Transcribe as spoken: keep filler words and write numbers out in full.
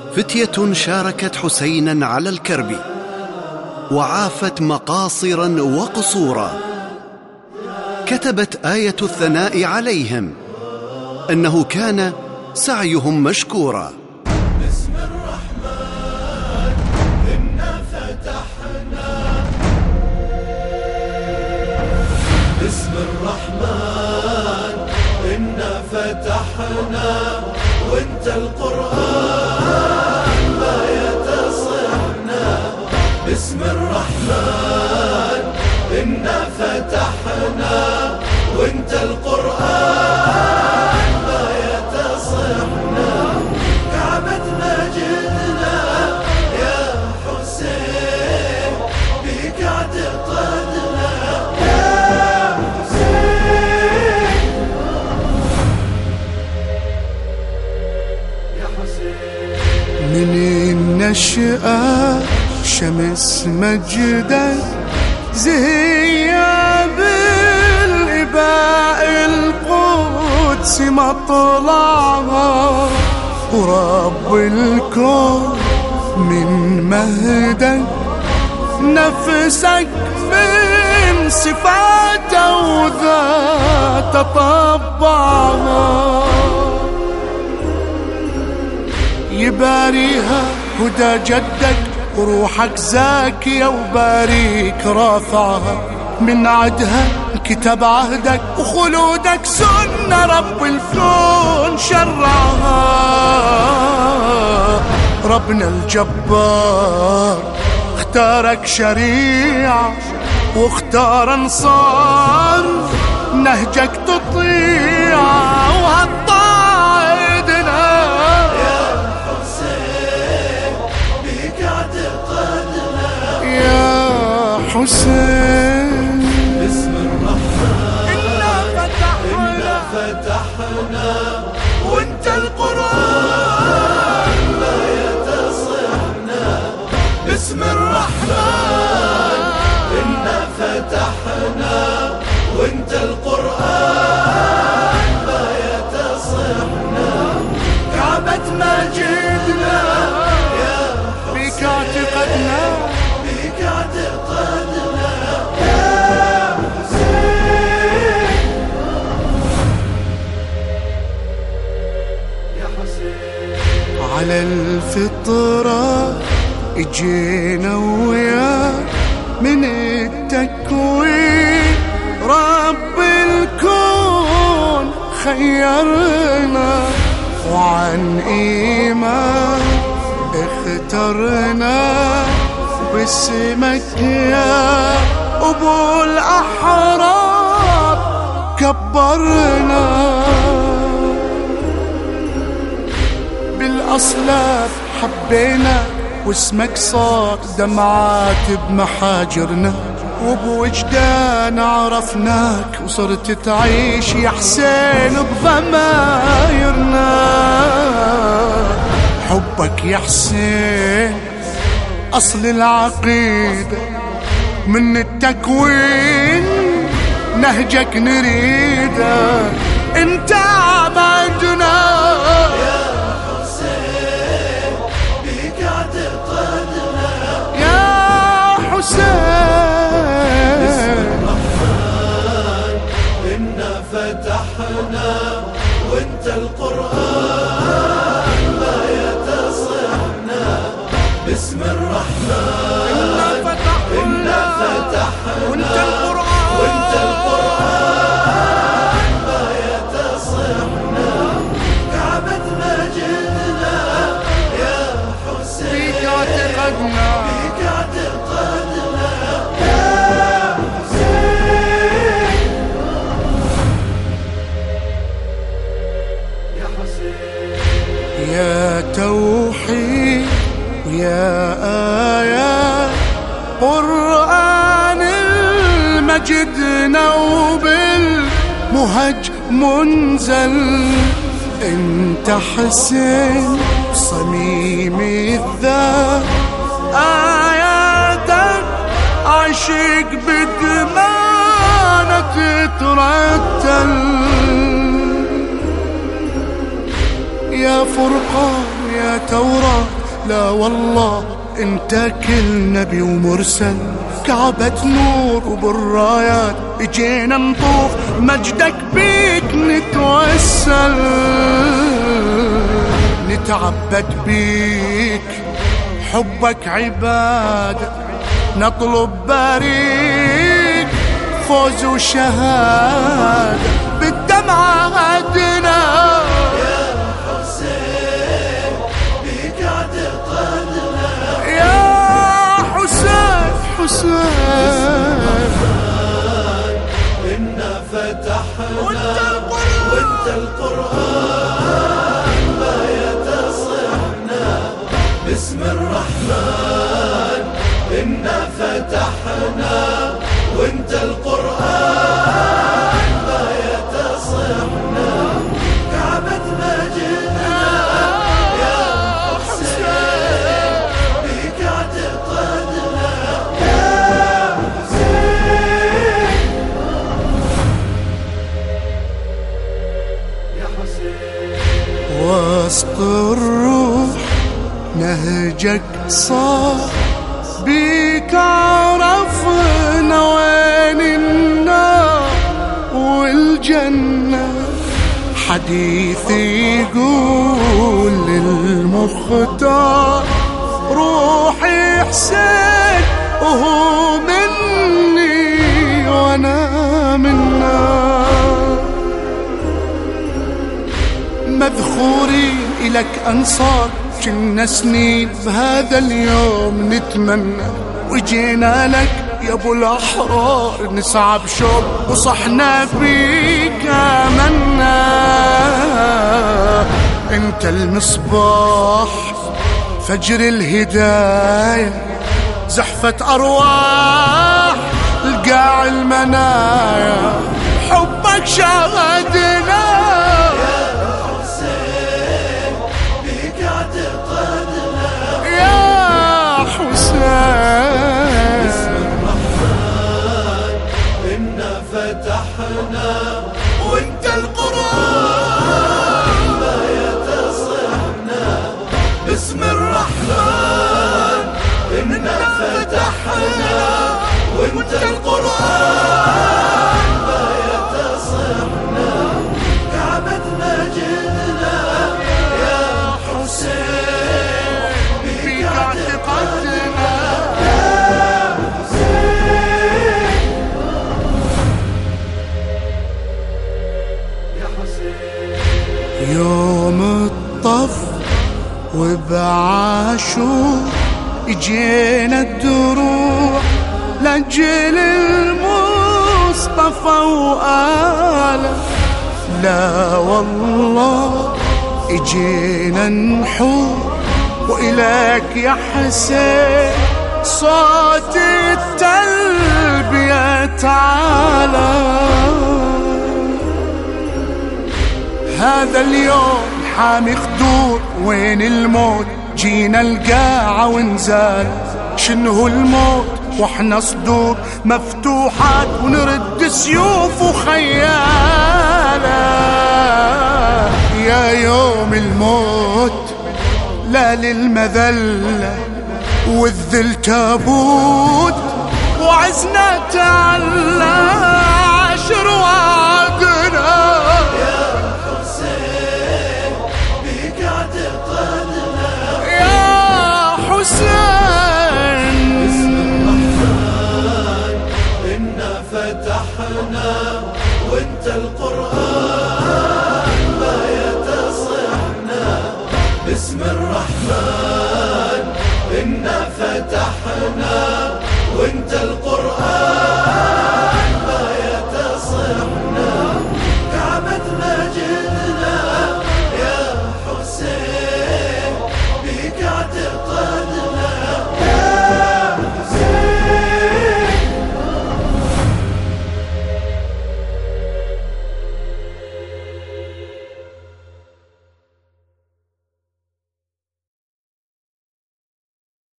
فتية شاركت حسينا على الكرب وعافت مقاصرا وقصورا، كتبت آية الثناء عليهم أنه كان سعيهم مشكورا. بسم الرحمن إنا فتحنا، بسم الرحمن إنا فتحنا، وانت القرآن ما يتصحنا. بسم الرحمن إنا فتحنا، وانت القرآن ما يتصحنا. كعبة مجدنا يا حسين، بك اعتقدنا يا حسين، يا حسين. من النشأة شمس مجدك زهية بالإباء القدس مطلعها، ورب الكون من مهدك نفسك من صفاته وذات طبعها. يباريها هدى جدك وروحك زاكية، وباريك رافعها من عدها كتاب عهدك، وخلودك سنة رب الكون شرعها. ربنا الجبار اختارك شريعة، واختار انصار نهجك تطيع، وهالطاعدنا يا حسين بك اعتقدنا يا حسين. بسم الرحمن إنا فتحنا، إنا فتحنا، وانت القرآن ما يتصحنا. بسم الرحمن إنا فتحنا، وانت القرآن ما يتصحنا. كعبة مجدنا يا بك اعتقدنا، بك اعتقدنا يا حسين، يا حسين. على الفطرة اجينا وياك من التكوين، رب الكون خيرنا، وعن إيمان اخترنا، باسمك يا أبو الأحرار كبرنا. بالأصلاب حبينا، واسمك صار دمعات بمحاجرنا، وبوجدان عرفناك، وصرت تعيش يا حسين بضمايرنا. حبك يا حسين أصل العقيدة، من التكوين نهجك نريده، انت عبدنا يا حسين بك اعتقدنا يا حسين. بسم الرحمن إنا فتحنا، وانت القرآن ما يتصحنا. بسم الرحمن إنا فتحنا، إنا فتحنا، وانت القرآن، وانت القرآن ما يتصحنا. كعبة مجدنا يا حسين، بك اعتقدنا بك اعتقدنا يا حسين، يا حسين. يا توحيد ويا آيات قرآن المجد نوب المهج منزل، انت حسين صميم الذات، آياتك عشق بدمانة تترتل. يا فرقان يا توراة لا والله انت كل نبي ومرسل، كعبة نور وبالرايات اجينا نطوف مجدك بيك نتوسل، نتعبد بيك حبك عبادة، نطلب بريك فوز وشهادة، بالدمعة عدنا يا حسين بيك اعتقدنا، يا حسين حسين إنا فتحنا وانت القرآن ما يتصحنا باسم الرحمن، إنا فتحنا وانت القرآن ما يتصحنا، كعبة مجدنا يا حسين بيك اعتقدنا، يا حسين يا حسين. وسط الروح نهجك صار، بيك عرفنا وين النار والجنة، حديثي يقول للمختار روحي حسين وهو مني وانا منا، مذخورين إلك أنصار كنا سنين بهذا اليوم نتمنى، وجينا لك يا ابو الاحرار نسعى بشوق وصحنا بيك آمنا، انت المصباح فجر الهداية، زحفة ارواح القاع المنايا، حبك شاهدنا فتحنا وانت القرآن ما يتصحنا باسم الرحمن، إنا فتحنا وانت القرآن ما يتصحنا، كعبة مجدنا يا حسين بيك اعتقدنا، يوم الطف وبعاشور اجينا الدروع لأجل المصطفى وآله، لا والله اجينا نحور وإليك يا حسين صوت التلبية تعالى، هذا اليوم حامي خدور وين الموت، جينا القاعة ونزال شنو الموت واحنا صدور مفتوحات ونرد سيوف وخيالة، يا يوم الموت لا للمذلة والذل تابوت، وعزنا تعالى عشر وعدنا فتحنا وانت القرآن